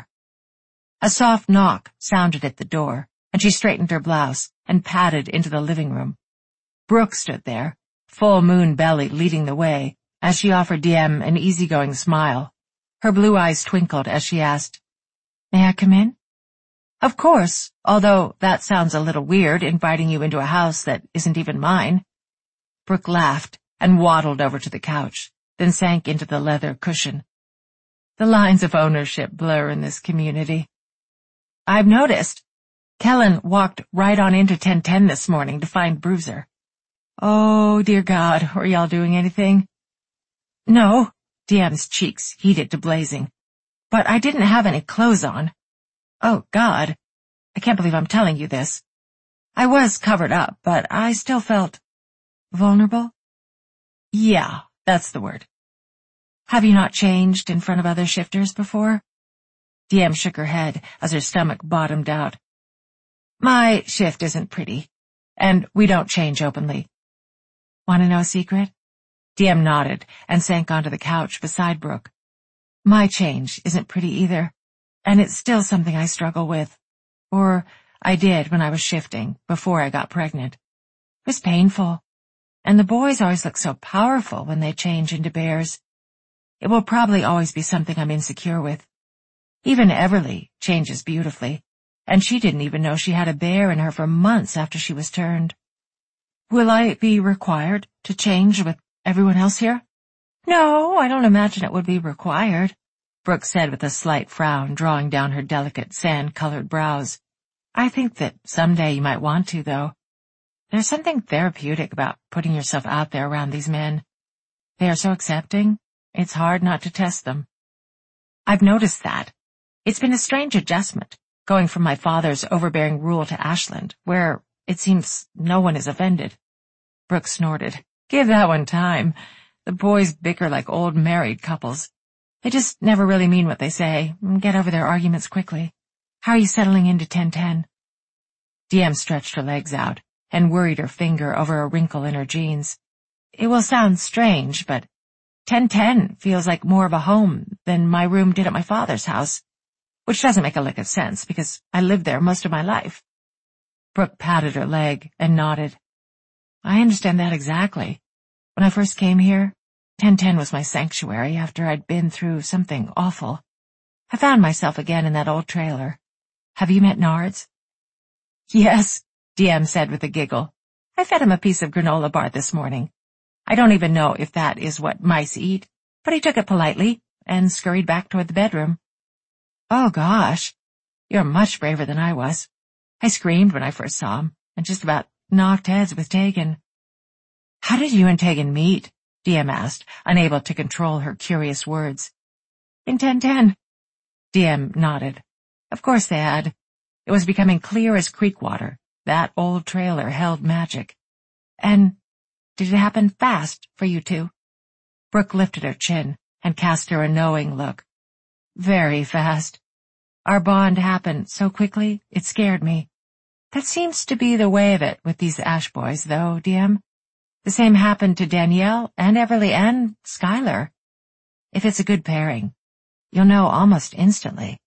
Speaker 2: A soft knock sounded at the door, and she straightened her blouse and padded into the living room. Brooke stood there, full moon belly leading the way, as she offered Diem an easygoing smile. Her blue eyes twinkled as she asked, "May I come in?" "Of course, although that sounds a little weird, inviting you into a house that isn't even mine." Brooke laughed and waddled over to the couch, then sank into the leather cushion. The lines of ownership blur in this community. "I've noticed. Kellen walked right on into 1010 this morning to find Bruiser." "Oh, dear God, were y'all doing anything?" "No." Diem's cheeks heated to blazing. "But I didn't have any clothes on." "Oh, God. I can't believe I'm telling you this. I was covered up, but I still felt..." "Vulnerable?" "Yeah, that's the word." "Have you not changed in front of other shifters before?" Diem shook her head as her stomach bottomed out. "My shift isn't pretty, and we don't change openly." "Want to know a secret?" Diem nodded and sank onto the couch beside Brooke. "My change isn't pretty either, and it's still something I struggle with. Or I did when I was shifting, before I got pregnant. It was painful, and the boys always look so powerful when they change into bears. It will probably always be something I'm insecure with. Even Everly changes beautifully, and she didn't even know she had a bear in her for months after she was turned." "Will I be required to change with everyone else here?" "No, I don't imagine it would be required," Brooke said with a slight frown drawing down her delicate sand-colored brows. "I think that someday you might want to, though. There's something therapeutic about putting yourself out there around these men. They are so accepting, it's hard not to test them." "I've noticed that. It's been a strange adjustment, going from my father's overbearing rule to Ashland, where it seems no one is offended." Brooke snorted. "Give that one time. The boys bicker like old married couples. They just never really mean what they say and get over their arguments quickly. How are you settling into 1010? Diem stretched her legs out and worried her finger over a wrinkle in her jeans. "It will sound strange, but 1010 feels like more of a home than my room did at my father's house, which doesn't make a lick of sense because I lived there most of my life." Brooke patted her leg and nodded. "I understand that exactly. When I first came here, 1010 was my sanctuary after I'd been through something awful. I found myself again in that old trailer. Have you met Nards?" "Yes," Diem said with a giggle. "I fed him a piece of granola bar this morning. I don't even know if that is what mice eat, but he took it politely and scurried back toward the bedroom." "Oh, gosh. You're much braver than I was. I screamed when I first saw him and just about knocked heads with Tegan." "How did you and Tegan meet?" Diem asked, unable to control her curious words. "In 1010. Diem nodded. Of course they had. It was becoming clear as creek water. That old trailer held magic. And Did it happen fast for you two? Brooke lifted her chin and cast her a knowing look. Very fast. Our bond happened so quickly, it scared me. That seems to be the way of it with these Ash boys, though, DM. The same happened to Danielle and Everly and Skylar. If it's a good pairing, you'll know almost instantly.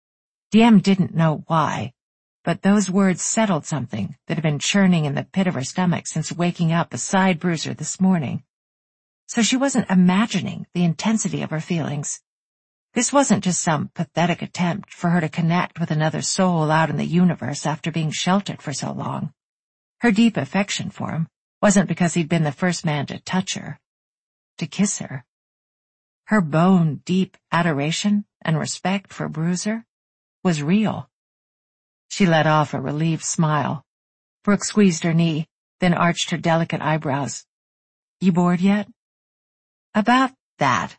Speaker 2: DM didn't know why, but those words settled something that had been churning in the pit of her stomach since waking up beside Bruiser this morning. So she wasn't imagining the intensity of her feelings. This wasn't just some pathetic attempt for her to connect with another soul out in the universe after being sheltered for so long. Her deep affection for him wasn't because he'd been the first man to touch her, to kiss her. Her bone-deep adoration and respect for Bruiser was real. She let off a relieved smile. Brooke squeezed her knee, then arched her delicate eyebrows. You bored yet? About that.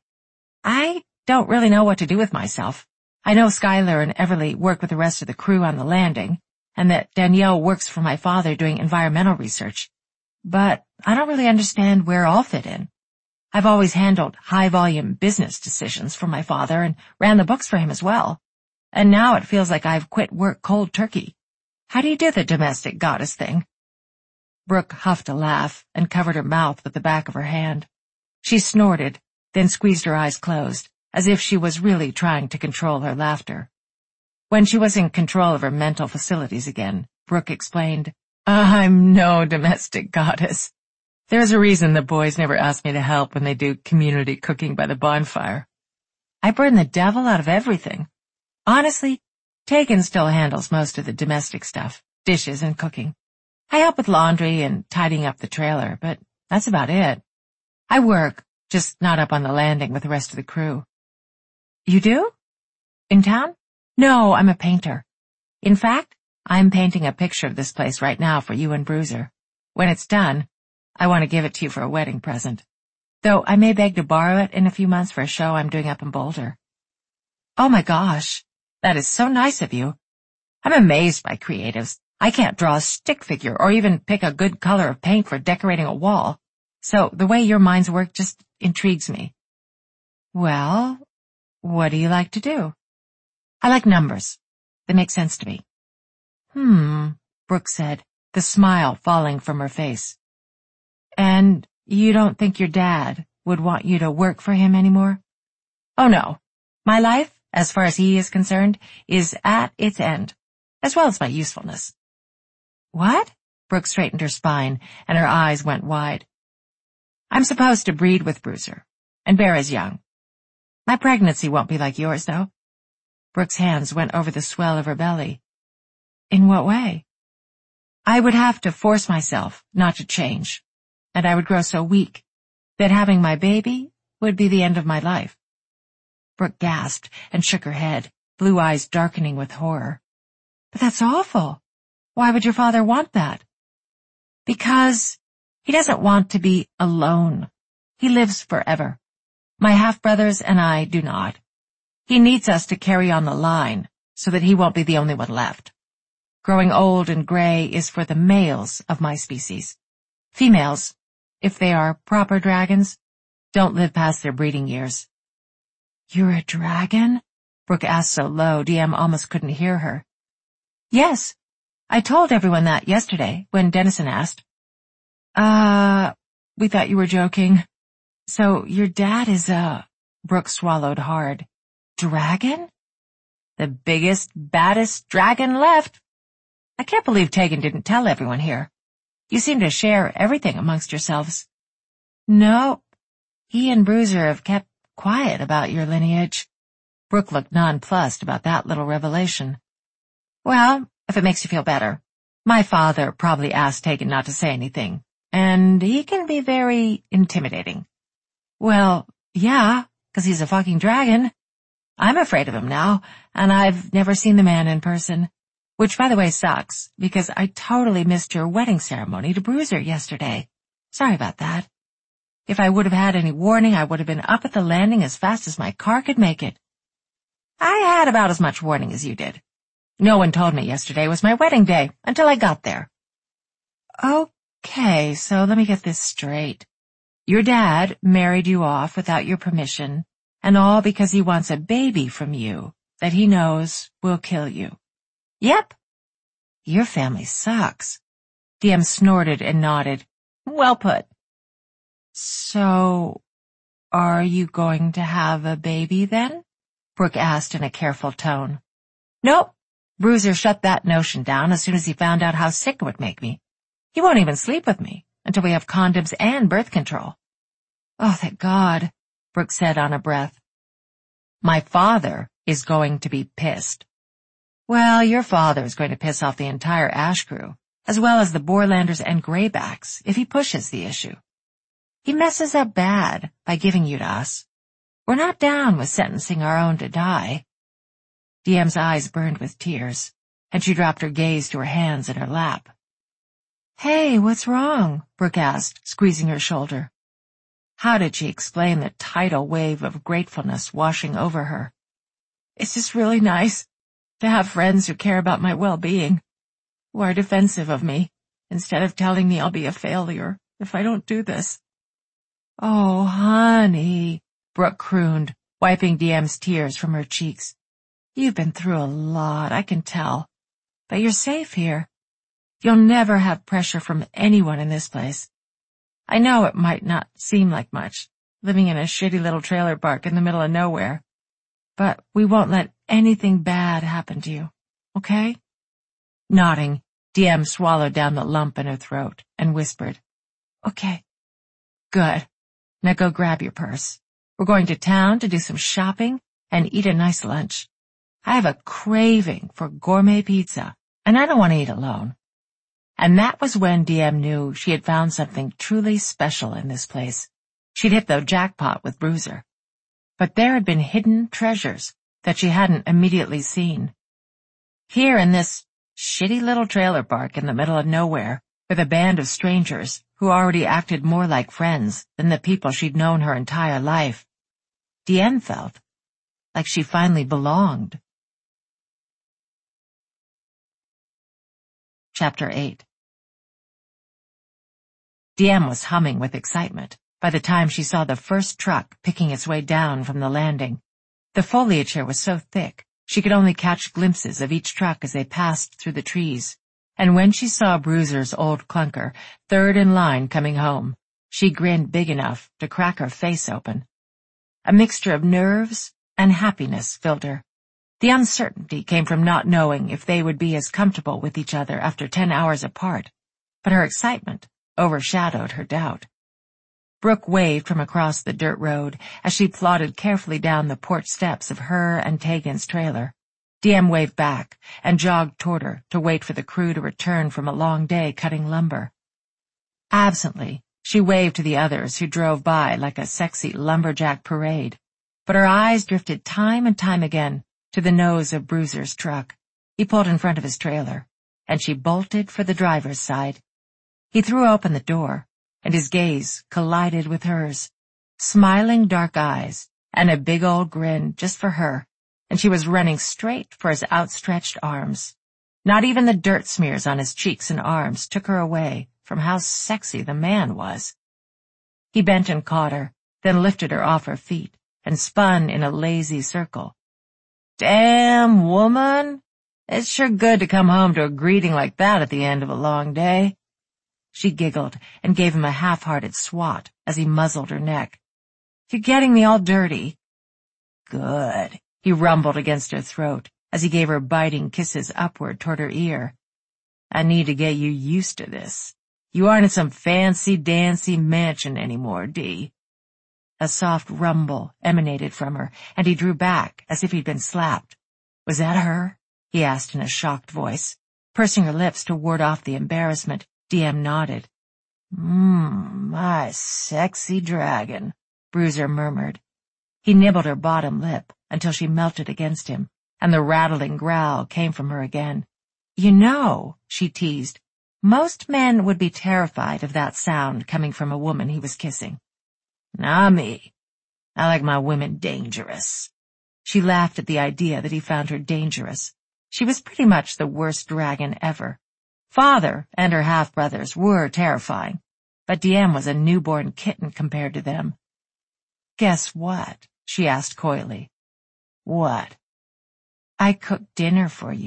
Speaker 2: I don't really know what to do with myself. I know Skylar and Everly work with the rest of the crew on the landing, and that Danielle works for my father doing environmental research. But I don't really understand where I'll fit in. I've always handled high-volume business decisions for my father and ran the books for him as well. And now it feels like I've quit work cold turkey. How do you do the domestic goddess thing? Brooke huffed a laugh and covered her mouth with the back of her hand. She snorted, then squeezed her eyes closed, as if she was really trying to control her laughter. When she was in control of her mental facilities again, Brooke explained, I'm no domestic goddess. There's a reason the boys never ask me to help when they do community cooking by the bonfire. I burn the devil out of everything. Honestly, Tegan still handles most of the domestic stuff, dishes and cooking. I help with laundry and tidying up the trailer, but that's about it. I work, just not up on the landing with the rest of the crew. You do? In town? No, I'm a painter. In fact, I'm painting a picture of this place right now for you and Bruiser. When it's done, I want to give it to you for a wedding present. Though I may beg to borrow it in a few months for a show I'm doing up in Boulder. Oh my gosh, that is so nice of you. I'm amazed by creatives. I can't draw a stick figure or even pick a good color of paint for decorating a wall. So the way your minds work just intrigues me. Well, what do you like to do? I like numbers. They make sense to me. Brooke said, the smile falling from her face. And you don't think your dad would want you to work for him anymore? Oh no. My life, as far as he is concerned, is at its end, as well as my usefulness. What? Brooke straightened her spine, and her eyes went wide. I'm supposed to breed with Bruiser, and bear as young. My pregnancy won't be like yours, though. Brooke's hands went over the swell of her belly. In what way? I would have to force myself not to change, and I would grow so weak that having my baby would be the end of my life. Brooke gasped and shook her head, blue eyes darkening with horror. But that's awful. Why would your father want that? Because he doesn't want to be alone. He lives forever. My half-brothers and I do not. He needs us to carry on the line so that he won't be the only one left. Growing old and gray is for the males of my species. Females, if they are proper dragons, don't live past their breeding years. You're a dragon? Brooke asked so low DM almost couldn't hear her. Yes, I told everyone that yesterday when Dennison asked. We thought you were joking. So your dad is Brooke swallowed hard. Dragon? The biggest, baddest dragon left. I can't believe Tegan didn't tell everyone here. You seem to share everything amongst yourselves. No, he and Bruiser have kept quiet about your lineage. Brooke looked nonplussed about that little revelation. Well, if it makes you feel better, my father probably asked Tegan not to say anything, and he can be very intimidating. Well, yeah, 'cause he's a fucking dragon. I'm afraid of him now, and I've never seen the man in person. Which, by the way, sucks, because I totally missed your wedding ceremony to Bruiser yesterday. Sorry about that. If I would have had any warning, I would have been up at the landing as fast as my car could make it. I had about as much warning as you did. No one told me yesterday was my wedding day until I got there. Okay, so let me get this straight. Your dad married you off without your permission, and all because he wants a baby from you that he knows will kill you. Yep. Your family sucks. DM snorted and nodded. Well put. So, are you going to have a baby then? Brooke asked in a careful tone. Nope. Bruiser shut that notion down as soon as he found out how sick it would make me. He won't even sleep with me until we have condoms and birth control. Oh, thank God, Brooke said on a breath. My father is going to be pissed. Well, your father is going to piss off the entire Ash crew, as well as the Borlanders and Greybacks, if he pushes the issue. He messes up bad by giving you to us. We're not down with sentencing our own to die. DM's eyes burned with tears, and she dropped her gaze to her hands in her lap. Hey, what's wrong? Brooke asked, squeezing her shoulder. How did she explain the tidal wave of gratefulness washing over her? It's just really nice to have friends who care about my well-being, who are defensive of me, instead of telling me I'll be a failure if I don't do this. Oh, honey, Brooke crooned, wiping DM's tears from her cheeks. You've been through a lot, I can tell, but you're safe here. You'll never have pressure from anyone in this place. I know it might not seem like much, living in a shitty little trailer park in the middle of nowhere, but we won't let anything bad happen to you, okay? Nodding, DM swallowed down the lump in her throat and whispered, Okay. Good. Now go grab your purse. We're going to town to do some shopping and eat a nice lunch. I have a craving for gourmet pizza, and I don't want to eat alone. And that was when DM knew she had found something truly special in this place. She'd hit the jackpot with Bruiser. But there had been hidden treasures that she hadn't immediately seen. Here in this shitty little trailer park in the middle of nowhere, with a band of strangers who already acted more like friends than the people she'd known her entire life, DM felt like she finally belonged. Chapter 8. DM was humming with excitement by the time she saw the first truck picking its way down from the landing. The foliage here was so thick, she could only catch glimpses of each truck as they passed through the trees, and when she saw Bruiser's old clunker, third in line coming home, she grinned big enough to crack her face open. A mixture of nerves and happiness filled her. The uncertainty came from not knowing if they would be as comfortable with each other after 10 hours apart, but her excitement overshadowed her doubt. Brooke waved from across the dirt road as she plodded carefully down the porch steps of her and Tegan's trailer. DM waved back and jogged toward her to wait for the crew to return from a long day cutting lumber. Absently, she waved to the others who drove by like a sexy lumberjack parade, but her eyes drifted time and time again to the nose of Bruiser's truck. He pulled in front of his trailer, and she bolted for the driver's side. He threw open the door, and his gaze collided with hers. Smiling dark eyes, and a big old grin just for her, and she was running straight for his outstretched arms. Not even the dirt smears on his cheeks and arms took her away from how sexy the man was. He bent and caught her, then lifted her off her feet, and spun in a lazy circle. Damn, woman! It's sure good to come home to a greeting like that at the end of a long day. She giggled and gave him a half-hearted swat as he muzzled her neck. You're getting me all dirty. Good, he rumbled against her throat as he gave her biting kisses upward toward her ear. I need to get you used to this. You aren't in some fancy-dancy mansion anymore, Dee. A soft rumble emanated from her, and he drew back as if he'd been slapped. Was that her? He asked in a shocked voice. Pursing her lips to ward off the embarrassment, DM nodded. My sexy dragon, Bruiser murmured. He nibbled her bottom lip until she melted against him, and the rattling growl came from her again. You know, she teased, most men would be terrified of that sound coming from a woman he was kissing. Not me. I like my women dangerous. She laughed at the idea that he found her dangerous. She was pretty much the worst dragon ever.
Speaker 1: Father and her half-brothers were terrifying, but Diem was a newborn kitten compared to them. "Guess what?" she asked coyly. "What?" "I cooked dinner for you."